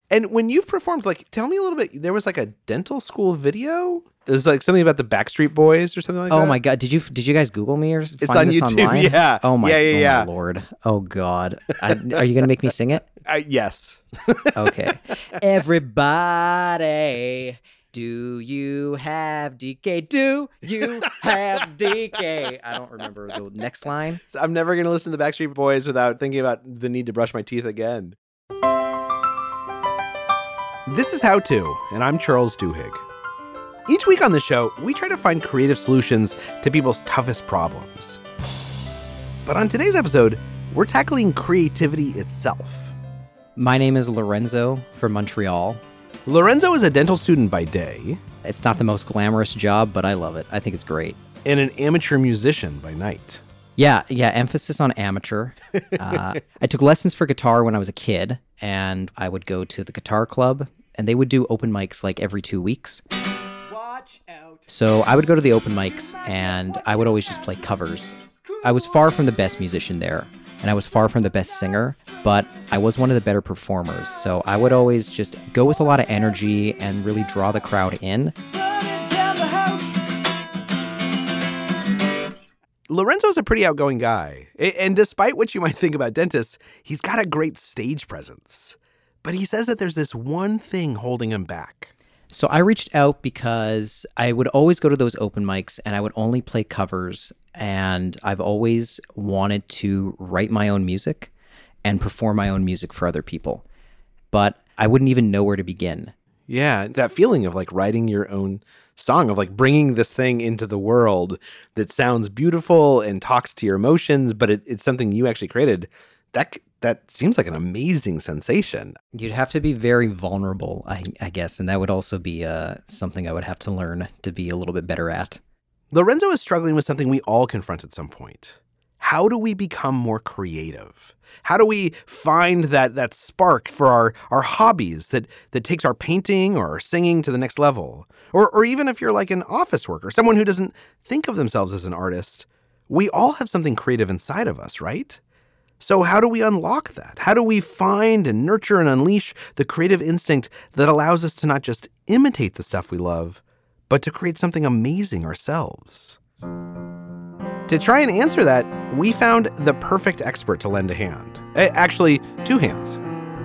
And when you've performed, like, tell me a little bit, there was like a dental school video? It was like something about the Backstreet Boys or something like that? Oh my God. Did you guys Google me or It's find on this YouTube, online? yeah. Oh my, Yeah. oh my Lord. Oh God. Are you going to make me sing it? Yes. Okay. Everybody, do you have DK? Do you have DK? I don't remember the next line. So I'm never going to listen to the Backstreet Boys without thinking about the need to brush my teeth again. This is How To, and I'm Charles Duhigg. Each week on the show, we try to find creative solutions to people's toughest problems. But on today's episode, we're tackling creativity itself. My name is Lorenzo from Montreal. Lorenzo is a dental student by day. It's not the most glamorous job, but I love it. I think it's great. And an amateur musician by night. Yeah, emphasis on amateur. I took lessons for guitar when I was a kid, and I would go to the guitar club, and they would do open mics like every 2 weeks. Watch out. So I would go to the open mics, and I would always just play covers. I was far from the best musician there, and I was far from the best singer, but I was one of the better performers. So I would always just go with a lot of energy and really draw the crowd in. Lorenzo's a pretty outgoing guy. And despite what you might think about dentists, he's got a great stage presence. But he says that there's this one thing holding him back. So I reached out because I would always go to those open mics and I would only play covers. And I've always wanted to write my own music and perform my own music for other people. But I wouldn't even know where to begin. Yeah, that feeling of like writing your own song, of like bringing this thing into the world that sounds beautiful and talks to your emotions, but it's something you actually created. That seems like an amazing sensation. You'd have to be very vulnerable, I guess, and that would also be something I would have to learn to be a little bit better at. Lorenzo is struggling with something we all confront at some point. How do we become more creative? How do we find that spark for our hobbies that takes our painting or our singing to the next level? Or even if you're like an office worker, someone who doesn't think of themselves as an artist, we all have something creative inside of us, right? So how do we unlock that? How do we find and nurture and unleash the creative instinct that allows us to not just imitate the stuff we love, but to create something amazing ourselves? To try and answer that, we found the perfect expert to lend a hand. Actually, 2 hands.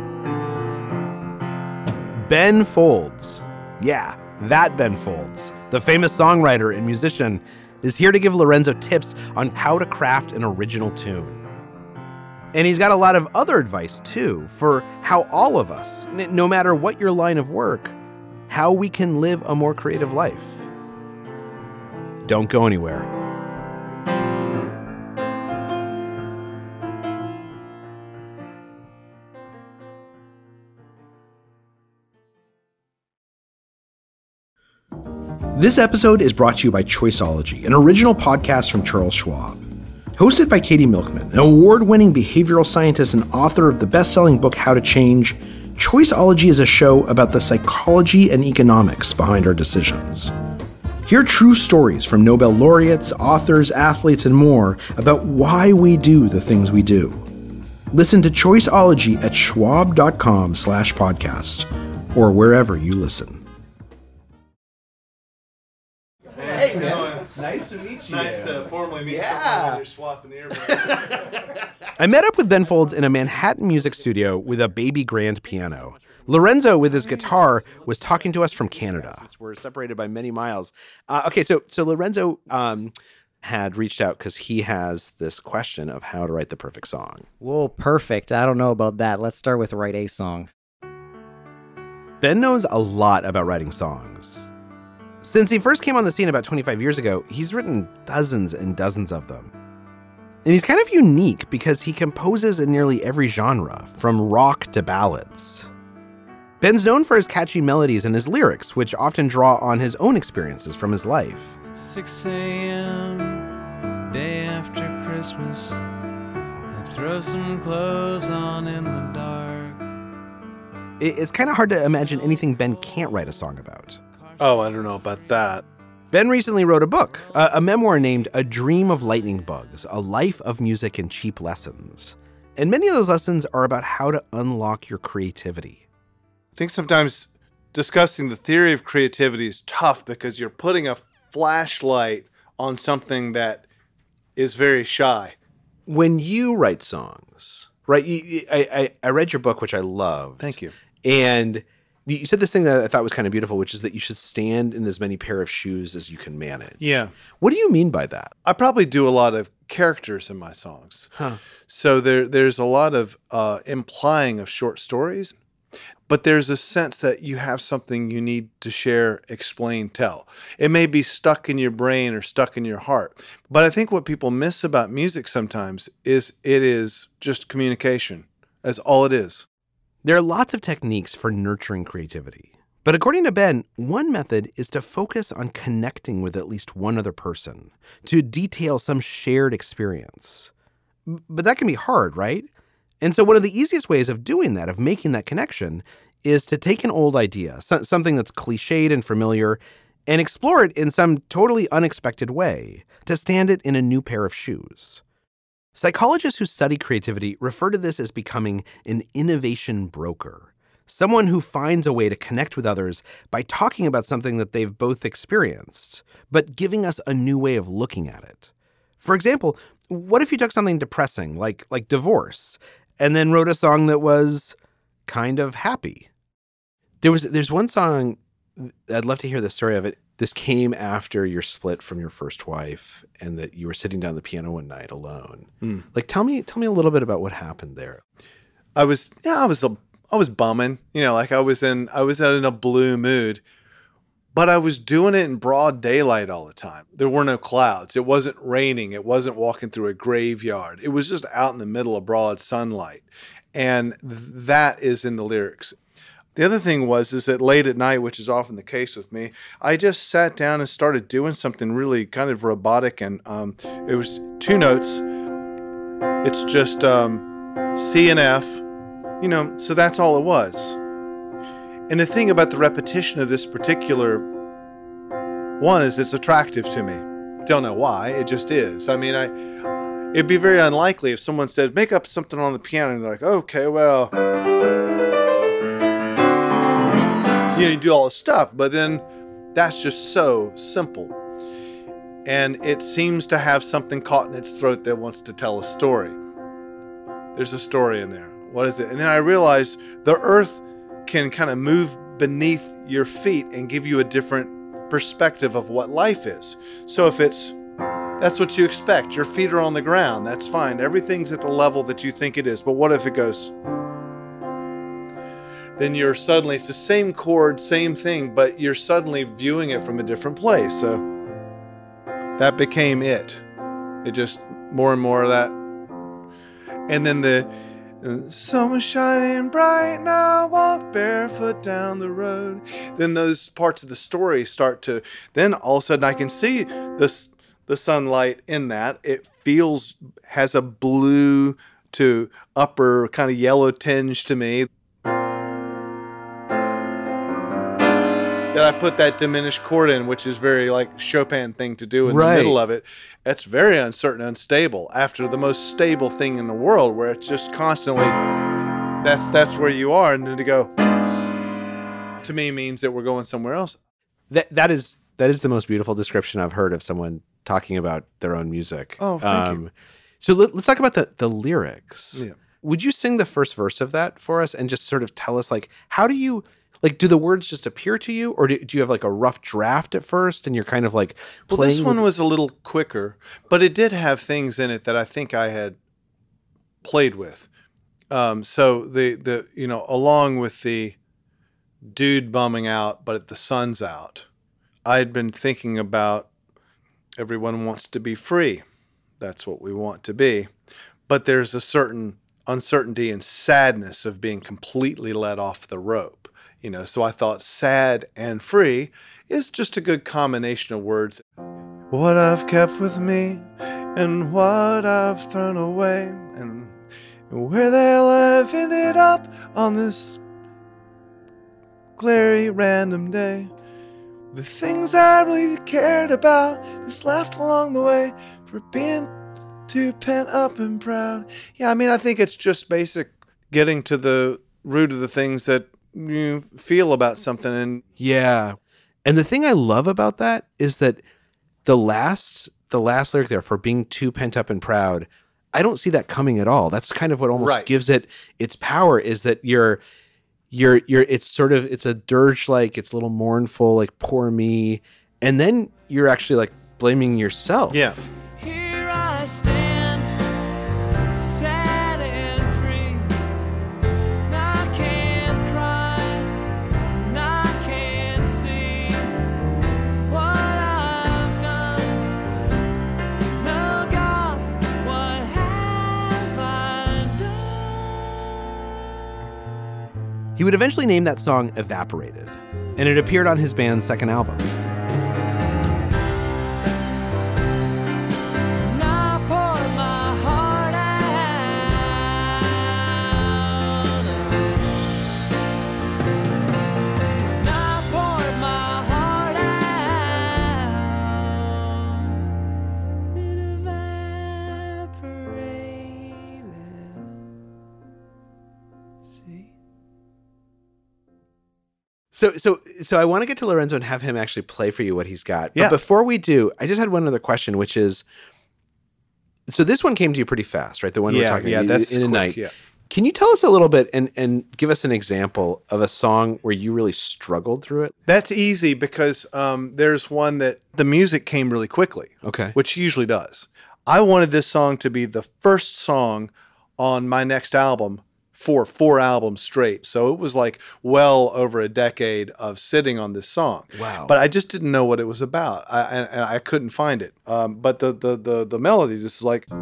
Ben Folds. Yeah, that Ben Folds, the famous songwriter and musician, is here to give Lorenzo tips on how to craft an original tune. And he's got a lot of other advice, too, for how all of us, no matter what your line of work, how we can live a more creative life. Don't go anywhere. This episode is brought to you by Choiceology, an original podcast from Charles Schwab. Hosted by Katie Milkman, an award-winning behavioral scientist and author of the best-selling book How to Change, Choiceology is a show about the psychology and economics behind our decisions. Hear true stories from Nobel laureates, authors, athletes, and more about why we do the things we do. Listen to Choiceology at schwab.com/podcast or wherever you listen. Nice to meet you. Nice to formally meet someone when you're swapping earbuds. I met up with Ben Folds in a Manhattan music studio with a baby grand piano. Lorenzo, with his guitar, was talking to us from Canada. Since we're separated by many miles. So Lorenzo had reached out because he has this question of how to write the perfect song. Whoa, perfect. I don't know about that. Let's start with write a song. Ben knows a lot about writing songs. Since he first came on the scene about 25 years ago, he's written dozens and dozens of them. And he's kind of unique because he composes in nearly every genre, from rock to ballads. Ben's known for his catchy melodies and his lyrics, which often draw on his own experiences from his life. 6 a.m., day after Christmas, I throw some clothes on in the dark. It's kind of hard to imagine anything Ben can't write a song about. Oh, I don't know about that. Ben recently wrote a book, a memoir named A Dream of Lightning Bugs, A Life of Music and Cheap Lessons. And many of those lessons are about how to unlock your creativity. I think sometimes discussing the theory of creativity is tough because you're putting a flashlight on something that is very shy. When you write songs, right? I read your book, which I loved. Thank you. And you said this thing that I thought was kind of beautiful, which is that you should stand in as many pair of shoes as you can manage. Yeah. What do you mean by that? I probably do a lot of characters in my songs. Huh. So there's a lot of implying of short stories. But there's a sense that you have something you need to share, explain, tell. It may be stuck in your brain or stuck in your heart. But I think what people miss about music sometimes is it is just communication. That's all it is. There are lots of techniques for nurturing creativity. But according to Ben, one method is to focus on connecting with at least one other person, to detail some shared experience. But that can be hard, right? And so one of the easiest ways of doing that, of making that connection, is to take an old idea, something that's cliched and familiar, and explore it in some totally unexpected way, to stand it in a new pair of shoes. Psychologists who study creativity refer to this as becoming an innovation broker, someone who finds a way to connect with others by talking about something that they've both experienced, but giving us a new way of looking at it. For example, what if you took something depressing, like divorce, and then wrote a song that was kind of happy? There's one song, I'd love to hear the story of it. This came after your split from your first wife and that you were sitting down the piano one night alone. Like, tell me a little bit about what happened there. I was bumming, like I was in a blue mood, but I was doing it in broad daylight all the time. There were no clouds. It wasn't raining. It wasn't walking through a graveyard. It was just out in the middle of broad sunlight. And that is in the lyrics. The other thing is that late at night, which is often the case with me, I just sat down and started doing something really kind of robotic. And it was 2 notes. It's just C and F, so that's all it was. And the thing about the repetition of this particular one is it's attractive to me. Don't know why, it just is. I mean, it'd be very unlikely if someone said, make up something on the piano, and they're like, okay, well, you do all this stuff, but then that's just so simple. And it seems to have something caught in its throat that wants to tell a story. There's a story in there. What is it? And then I realized the earth can kind of move beneath your feet and give you a different perspective of what life is. So if that's what you expect, your feet are on the ground, that's fine. Everything's at the level that you think it is. But what if it goes? Then it's the same chord, same thing, but you're suddenly viewing it from a different place. So that became it. It just more and more of that. And then the summer shining bright, now walk barefoot down the road. Then those parts of the story start to, then all of a sudden I can see the sunlight in that. It has a blue to upper kind of yellow tinge to me. Then I put that diminished chord in, which is very like Chopin thing to do in the middle of it. It's very uncertain, unstable. After the most stable thing in the world, where it's just constantly, that's where you are, and then to go, to me means that we're going somewhere else. That is the most beautiful description I've heard of someone talking about their own music. Oh, thank you. So let's talk about the lyrics. Yeah. Would you sing the first verse of that for us and just sort of tell us, like, how do you, like, do the words just appear to you, or do you have like a rough draft at first and you're kind of like playing? Well, this one was a little quicker, but it did have things in it that I think I had played with. So the along with the dude bumming out, but the sun's out, I'd been thinking about everyone wants to be free. That's what we want to be. But there's a certain uncertainty and sadness of being completely let off the rope. So I thought sad and free is just a good combination of words. What I've kept with me and what I've thrown away, and where they'll have ended up on this glary random day. The things I really cared about just left along the way for being too pent up and proud. Yeah, I mean, I think it's just basic getting to the root of the things that you feel about something. And Yeah. And the thing I love about that is that the last lyric there, for being too pent up and proud, I don't see that coming at all. That's kind of what almost Right. gives it its power, is that you're it's a dirge, like it's a little mournful, like poor me. And then you're actually like blaming yourself. yeah, Here I stand, sad and free. And I can't cry, and I can't see what I've done. No, God, what have I done? He would eventually name that song Evaporated, and it appeared on his band's second album. And I pour my heart out. And I pour my heart out. It evaporated. See? So I want to get to Lorenzo and have him actually play for you what he's got. Yeah. But before we do, I just had one other question, which is, so this one came to you pretty fast, right? The one we're talking about that's in a quick, night. Yeah. Can you tell us a little bit and give us an example of a song where you really struggled through it? That's easy because there's one that the music came really quickly. Okay. Which usually does. I wanted this song to be the first song on my next album for 4 albums straight. So it was like well over a decade of sitting on this song. Wow. But I just didn't know what it was about. And I couldn't find it. But the melody just is like...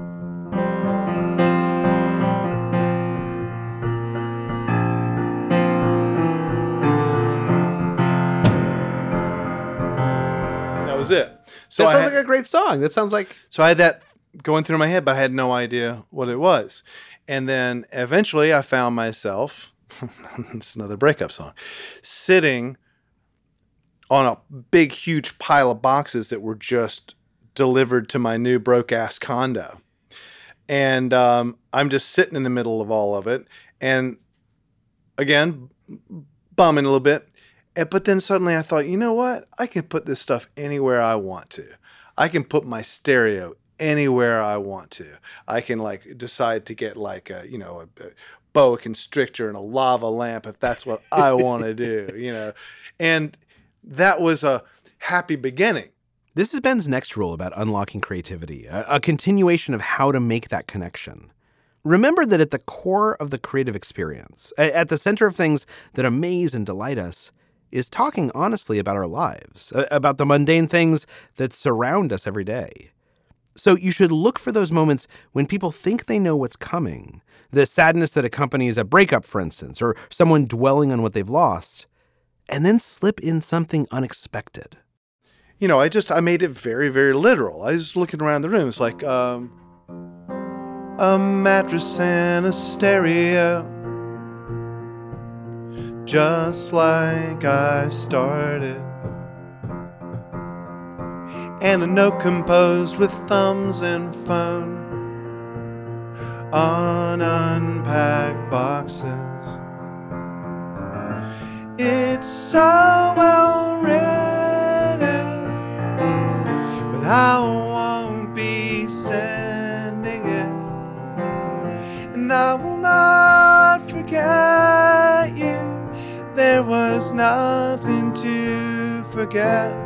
That was it. So that I sounds had- like a great song. That sounds like... So I had that going through my head, but I had no idea what it was. And then eventually I found myself, it's another breakup song, sitting on a big, huge pile of boxes that were just delivered to my new broke-ass condo. And I'm just sitting in the middle of all of it. And again, bumming a little bit. But then suddenly I thought, you know what? I can put this stuff anywhere I want to. I can put my stereo anywhere I want to. I can like decide to get like a boa constrictor and a lava lamp if that's what I want to do, And that was a happy beginning. This is Ben's next rule about unlocking creativity, a continuation of how to make that connection. Remember that at the core of the creative experience, at the center of things that amaze and delight us, is talking honestly about our lives, about the mundane things that surround us every day. So you should look for those moments when people think they know what's coming, the sadness that accompanies a breakup, for instance, or someone dwelling on what they've lost, and then slip in something unexpected. I made it very, very literal. I was looking around the room. It's like a mattress and a stereo, just like I started. And a note composed with thumbs and phone on unpacked boxes. It's so well written, but I won't be sending it. And I will not forget you. There was nothing to forget.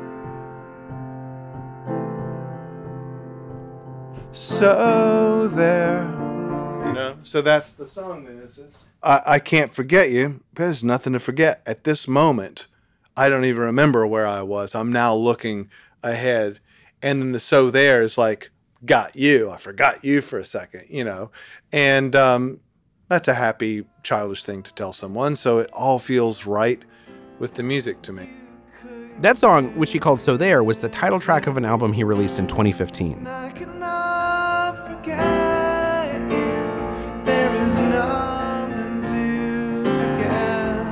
So there. So that's the song then. I can't forget you. There's nothing to forget. At this moment, I don't even remember where I was. I'm now looking ahead. And then the so there is like, got you. I forgot you for a second, And that's a happy, childish thing to tell someone. So it all feels right with the music to me. That song, which he called So There, was the title track of an album he released in 2015. I cannot forget you. There is nothing to forget.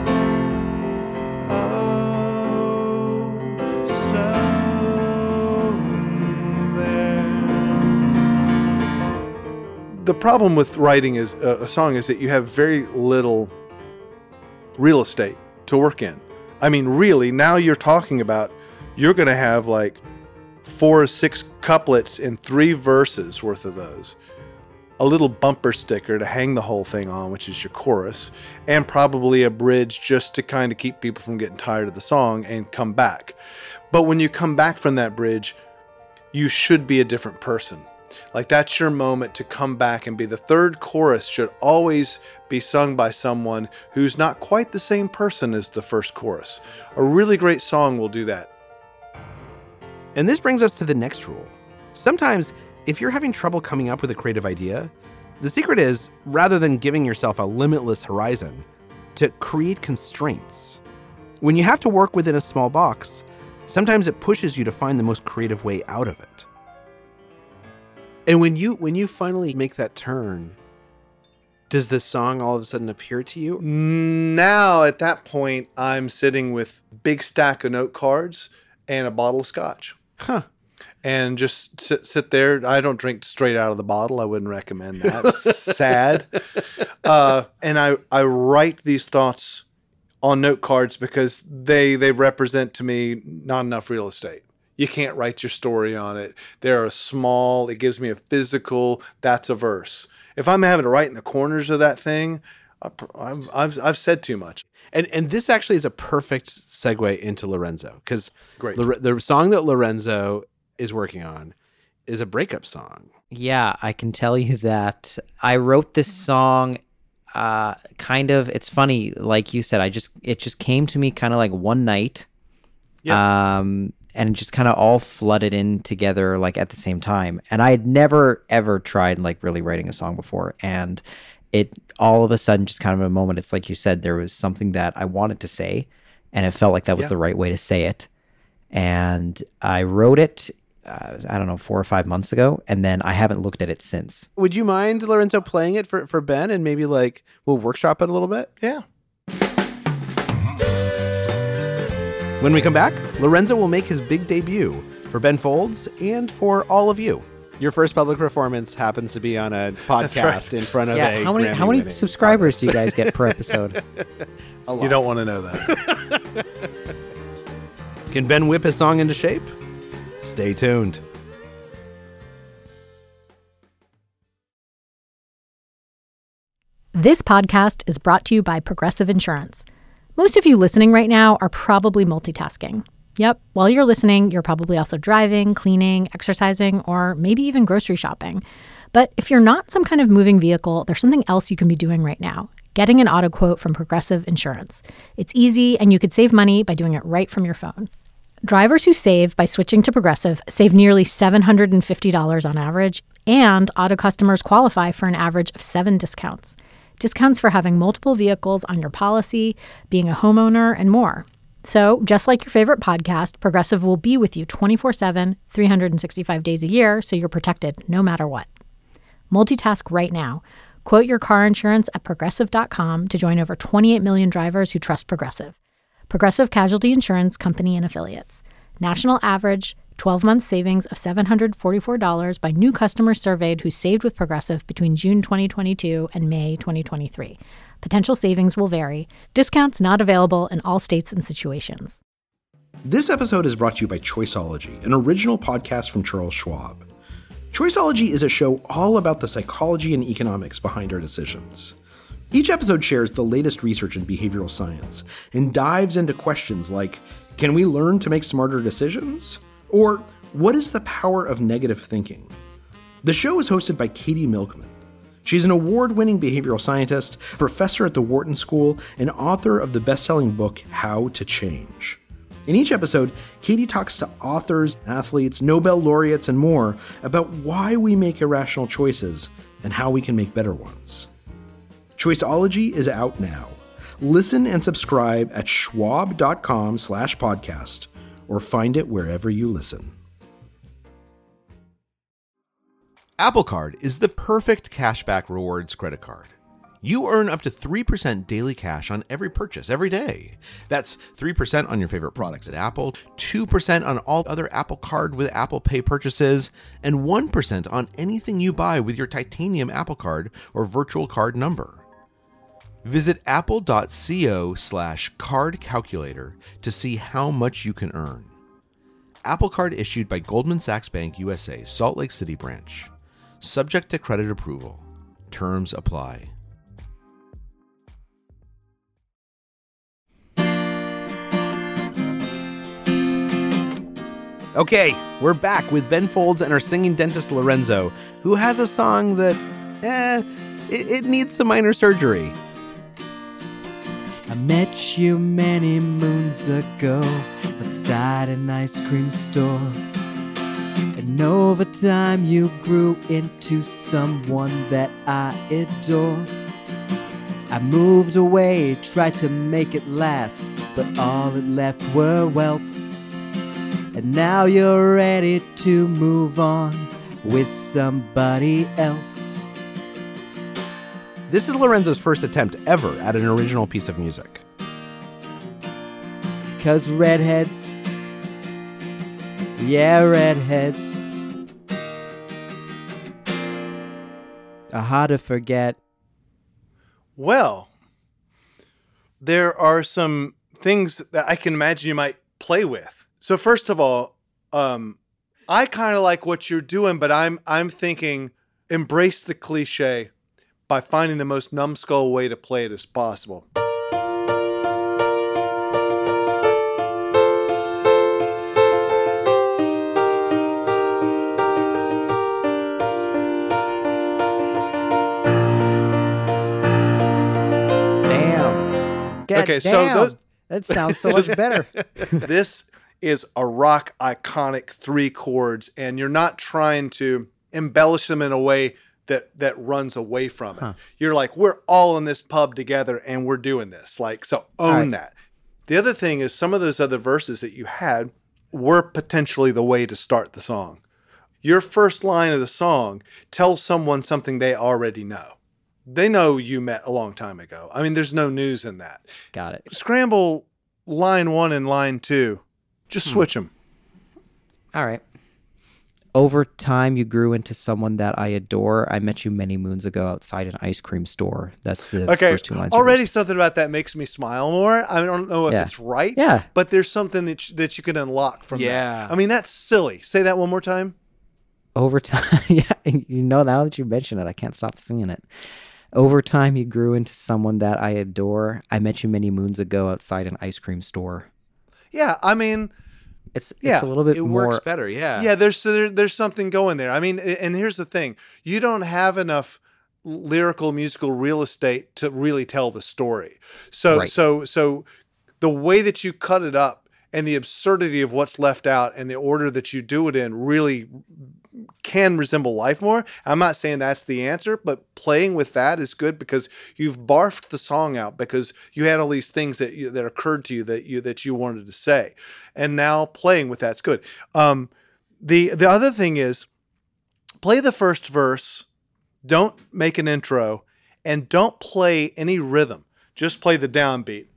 Oh, so there. The problem with writing is a song is that you have very little real estate to work in. I mean, really, now you're talking about you're going to have like 4 or 6 couplets in 3 verses worth of those. A little bumper sticker to hang the whole thing on, which is your chorus, and probably a bridge just to kind of keep people from getting tired of the song and come back. But when you come back from that bridge, you should be a different person. Like, that's your moment to come back and be. The third chorus should always be sung by someone who's not quite the same person as the first chorus. A really great song will do that. And this brings us to the next rule. Sometimes, if you're having trouble coming up with a creative idea, the secret is, rather than giving yourself a limitless horizon, to create constraints. When you have to work within a small box, sometimes it pushes you to find the most creative way out of it. And when you finally make that turn, does this song all of a sudden appear to you? Now, at that point, I'm sitting with a big stack of note cards and a bottle of scotch. Huh. And just sit there. I don't drink straight out of the bottle. I wouldn't recommend that. It's sad. And I write these thoughts on note cards because they represent to me not enough real estate. You can't write your story on it. They're small. It gives me a physical, that's a verse. If I'm having to write in the corners of that thing, I've said too much. And this actually is a perfect segue into Lorenzo, because Great. The song that Lorenzo is working on is a breakup song. Yeah, I can tell you that I wrote this song it's funny, like you said, it just came to me kind of like one night. Yeah. And it just kind of all flooded in together like at the same time. And I had never ever tried like really writing a song before, and it all of a sudden, just kind of a moment, it's like you said, there was something that I wanted to say, and it felt like that was the right way to say it. And I wrote it, 4 or 5 months ago, and then I haven't looked at it since. Would you mind, Lorenzo, playing it for Ben, and maybe like we'll workshop it a little bit? Yeah. When we come back, Lorenzo will make his big debut for Ben Folds and for all of you. Your first public performance happens to be on a podcast in front of a how many subscribers do you guys get per episode? A lot. You don't want to know that. Can Ben whip his song into shape? Stay tuned. This podcast is brought to you by Progressive Insurance. Most of you listening right now are probably multitasking. Yep, while you're listening, you're probably also driving, cleaning, exercising, or maybe even grocery shopping. But if you're not some kind of moving vehicle, there's something else you can be doing right now: getting an auto quote from Progressive Insurance. It's easy, and you could save money by doing it right from your phone. Drivers who save by switching to Progressive save nearly $750 on average, and auto customers qualify for an average of 7 discounts. Discounts for having multiple vehicles on your policy, being a homeowner, and more. So, just like your favorite podcast, Progressive will be with you 24/7, 365 days a year, so you're protected no matter what. Multitask right now. Quote your car insurance at Progressive.com to join over 28 million drivers who trust Progressive. Progressive Casualty Insurance Company and Affiliates. National average 12-month savings of $744 by new customers surveyed who saved with Progressive between June 2022 and May 2023. Potential savings will vary. Discounts not available in all states and situations. This episode is brought to you by Choiceology, an original podcast from Charles Schwab. Choiceology is a show all about the psychology and economics behind our decisions. Each episode shares the latest research in behavioral science and dives into questions like, can we learn to make smarter decisions? Or, what is the power of negative thinking? The show is hosted by Katie Milkman. She's an award-winning behavioral scientist, professor at the Wharton School, and author of the best-selling book, How to Change. In each episode, Katie talks to authors, athletes, Nobel laureates, and more about why we make irrational choices and how we can make better ones. Choiceology is out now. Listen and subscribe at schwab.com/podcast or find it wherever you listen. Apple Card is the perfect cashback rewards credit card. You earn up to 3% daily cash on every purchase every day. That's 3% on your favorite products at Apple, 2% on all other Apple Card with Apple Pay purchases, and 1% on anything you buy with your titanium Apple Card or virtual card number. Visit apple.co/card calculator to see how much you can earn. Apple Card issued by Goldman Sachs Bank USA, Salt Lake City branch. Subject to credit approval. Terms apply. Okay, we're back with Ben Folds and our singing dentist Lorenzo, who has a song that, it needs some minor surgery. I met you many moons ago outside an ice cream store. And over time you grew into someone that I adore. I moved away, tried to make it last, but all it left were welts. And now you're ready to move on with somebody else. This is Lorenzo's first attempt ever at an original piece of music. 'Cause redheads, yeah, redheads are hard to forget. Well, there are some things that I can imagine you might play with. So first of all, I kind of like what you're doing, but I'm thinking embrace the cliche by finding the most numbskull way to play it as possible. Damn. God Okay, so damn. That sounds so much better. This is a rock iconic 3 chords, and you're not trying to embellish them in a way that runs away from it. You're like, we're all in this pub together and we're doing this. Like, so own that. The other thing is some of those other verses that you had were potentially the way to start the song. Your first line of the song tells someone something they already know. They know you met a long time ago. I mean, there's no news in that. Got it. Scramble line 1 and line 2. Just switch them. All right. Over time, you grew into someone that I adore. I met you many moons ago outside an ice cream store. That's the first 2 lines. Already something about that makes me smile more. I don't know if it's right. Yeah. But there's something that you can unlock from Yeah. that. I mean, that's silly. Say that one more time. Over time, yeah, you know, now that you mention it, I can't stop singing it. Over time, you grew into someone that I adore. I met you many moons ago outside an ice cream store. Yeah, I mean, It's a little bit It more. works better, yeah. yeah, there's something going there. I mean, and here's the thing. You don't have enough lyrical musical real estate to really tell the story. So Right. so the way that you cut it up and the absurdity of what's left out and the order that you do it in really can resemble life more. I'm not saying that's the answer, but playing with that is good because you've barfed the song out because you had all these things that occurred to you that you wanted to say, and now playing with that's good. The other thing is play the first verse, don't make an intro, and don't play any rhythm. Just play the downbeat.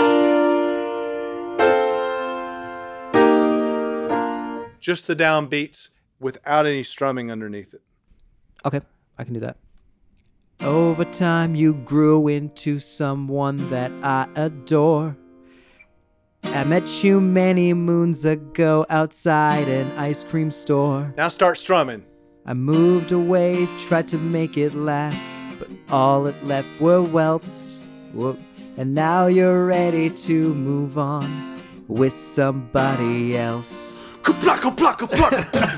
Just the downbeats without any strumming underneath it. Okay, I can do that. Over time, you grew into someone that I adore. I met you many moons ago outside an ice cream store. Now start strumming. I moved away, tried to make it last, but all it left were welts. Whoop. And now you're ready to move on with somebody else. Ka-pluck, ka-pluck, ka-pluck.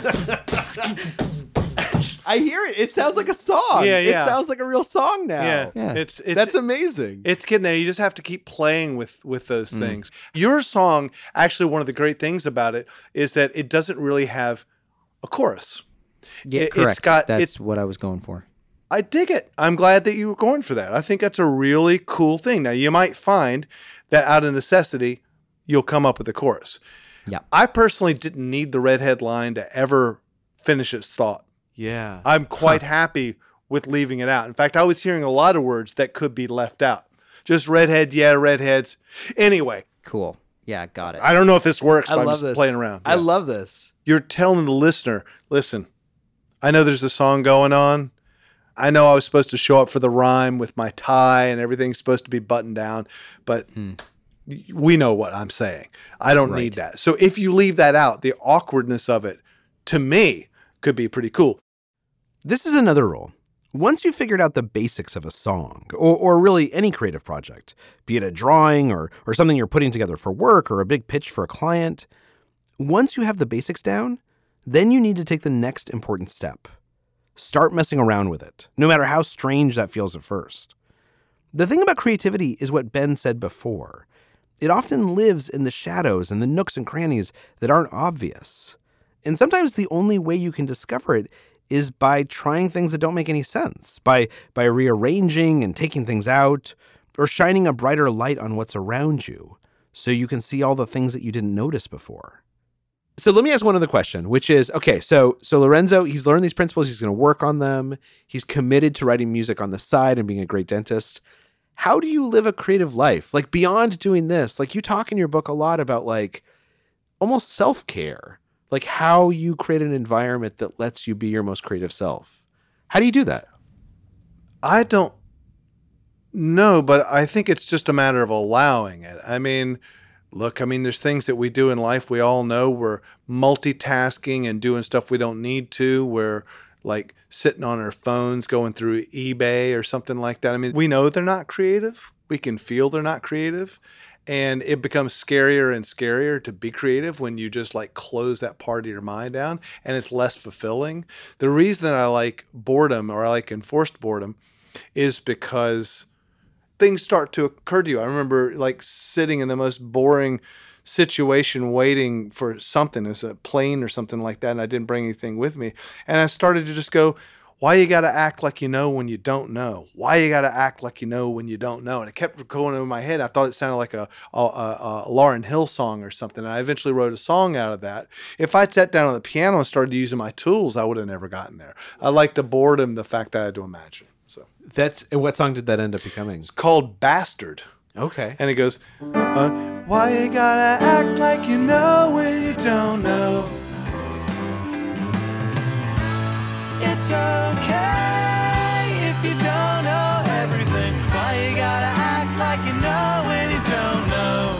I hear it. It sounds like a song. Yeah, yeah. It sounds like a real song now. Yeah, Yeah. It's That's amazing. It's getting there. You just have to keep playing with those things. Your song, actually, one of the great things about it is that it doesn't really have a chorus. Yeah, It's correct. got- That's what I was going for. I dig it. I'm glad that you were going for that. I think that's a really cool thing. Now, you might find that out of necessity, you'll come up with a chorus. Yeah. I personally didn't need the redhead line to ever finish its thought. Yeah. I'm quite happy with leaving it out. In fact, I was hearing a lot of words that could be left out. Just redhead, yeah, redheads. Anyway, Cool. Yeah, got it. I don't know if this works, I but I'm love just this. playing around. I Yeah. love this. You're telling the listener, listen, I know there's a song going on, I know I was supposed to show up for the rhyme with my tie and everything's supposed to be buttoned down, but we know what I'm saying. I don't need that. So if you leave that out, the awkwardness of it, to me, could be pretty cool. This is another rule. Once you've figured out the basics of a song, or really any creative project, be it a drawing or something you're putting together for work or a big pitch for a client, once you have the basics down, then you need to take the next important step. Start messing around with it, no matter how strange that feels at first. The thing about creativity is what Ben said before. It often lives in the shadows and the nooks and crannies that aren't obvious. And sometimes the only way you can discover it is by trying things that don't make any sense, by rearranging and taking things out, or shining a brighter light on what's around you so you can see all the things that you didn't notice before. So let me ask one other question, which is, okay, so Lorenzo, he's learned these principles, he's going to work on them, he's committed to writing music on the side and being a great dentist. How do you live a creative life? Like beyond doing this, like you talk in your book a lot about like almost self-care, like how you create an environment that lets you be your most creative self. How do you do that? I don't know, but I think it's just a matter of allowing it. I mean, look, there's things that we do in life. We all know we're multitasking and doing stuff we don't need to. We're like sitting on our phones, going through eBay or something like that. We know they're not creative. We can feel they're not creative. And it becomes scarier and scarier to be creative when you just like close that part of your mind down, and it's less fulfilling. The reason that I like boredom, or I like enforced boredom, is because things start to occur to you. I remember like sitting in the most boring situation waiting for something, as a plane or something like that, and I didn't bring anything with me. And I started to just go, why you got to act like you know when you don't know? Why you got to act like you know when you don't know? And it kept going over my head. I thought it sounded like a Lauryn Hill song or something. And I eventually wrote a song out of that. If I'd sat down on the piano and started using my tools, I would have never gotten there. I like the boredom, the fact that I had to imagine. So And what song did that end up becoming? It's called Bastard. Okay. And it goes, why you gotta act like you know when you don't know? It's okay if you don't know everything. Why you gotta act like you know when you don't know?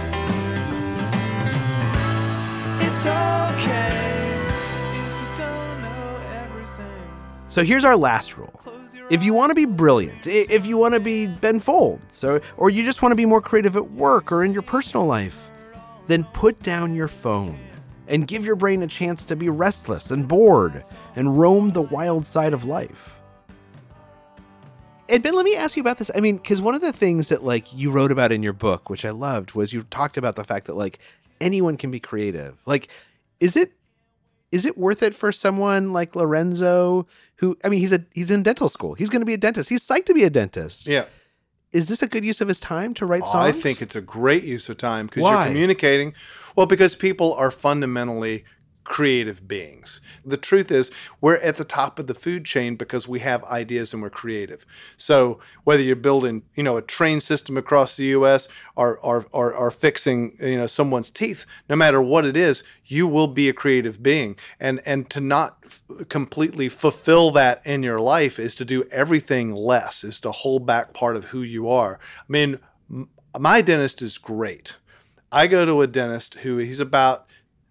It's okay if you don't know everything. So here's our last rule. If you want to be brilliant, if you want to be Ben Folds, or you just want to be more creative at work or in your personal life, then put down your phone and give your brain a chance to be restless and bored and roam the wild side of life. And Ben, let me ask you about this. Because one of the things that like you wrote about in your book, which I loved, was you talked about the fact that like anyone can be creative. Like, is it worth it for someone like Lorenzo, who, he's in dental school. He's going to be a dentist. He's psyched to be a dentist. Yeah. Is this a good use of his time to write songs? I think it's a great use of time because Why? you're communicating. Well, because people are fundamentally creative beings. The truth is, we're at the top of the food chain because we have ideas and we're creative. So whether you're building, a train system across the U.S. or fixing, someone's teeth, no matter what it is, you will be a creative being. And to not completely fulfill that in your life is to do everything less, is to hold back part of who you are. My dentist is great. I go to a dentist he's about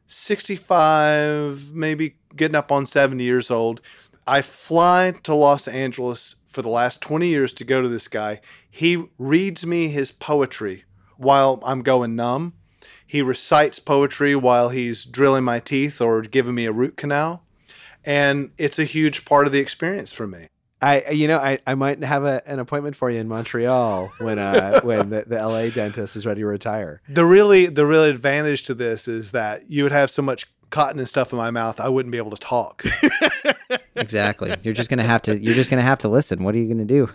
65, maybe getting up on 70 years old. I fly to Los Angeles for the last 20 years to go to this guy. He reads me his poetry while I'm going numb. He recites poetry while he's drilling my teeth or giving me a root canal. And it's a huge part of the experience for me. I might have an appointment for you in Montreal when the LA dentist is ready to retire. The real advantage to this is that you would have so much cotton and stuff in my mouth, I wouldn't be able to talk. Exactly. You're just gonna have to listen. What are you gonna do?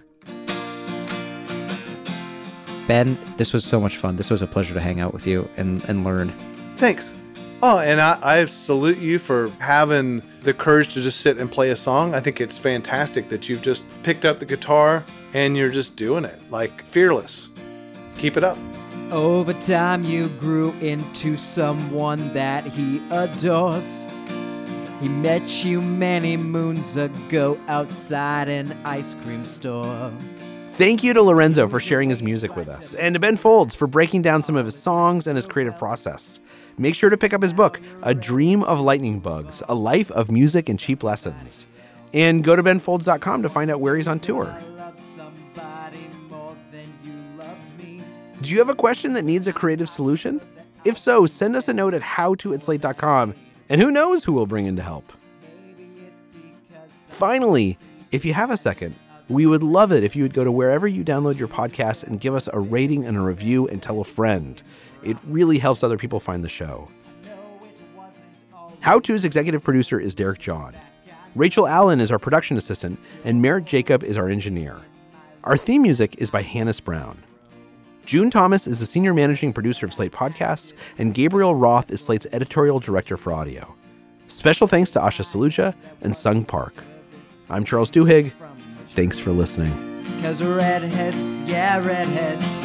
Ben, this was so much fun. This was a pleasure to hang out with you and learn. Thanks. Oh, and I salute you for having the courage to just sit and play a song. I think it's fantastic that you've just picked up the guitar and you're just doing it, like fearless. Keep it up. Over time you grew into someone that he adores. He met you many moons ago outside an ice cream store. Thank you to Lorenzo for sharing his music with us, and to Ben Folds for breaking down some of his songs and his creative process. Make sure to pick up his book, A Dream of Lightning Bugs, A Life of Music and Cheap Lessons. And go to benfolds.com to find out where he's on tour. Do you have a question that needs a creative solution? If so, send us a note at howto@slate.com, and who knows who we'll bring in to help. Finally, if you have a second, we would love it if you would go to wherever you download your podcast and give us a rating and a review and tell a friend. It really helps other people find the show. How To's executive producer is Derek John. Rachel Allen is our production assistant, and Merritt Jacob is our engineer. Our theme music is by Hannes Brown. June Thomas is the senior managing producer of Slate Podcasts, and Gabriel Roth is Slate's editorial director for audio. Special thanks to Asha Saluja and Sung Park. I'm Charles Duhigg. Thanks for listening. 'Cause redheads, yeah, redheads.